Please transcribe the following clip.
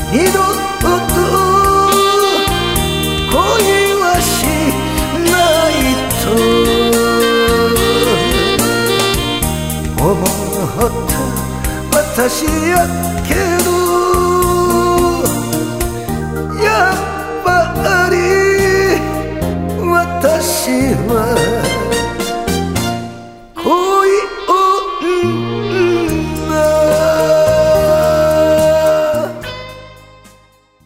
二度と恋はしないと思った私やけ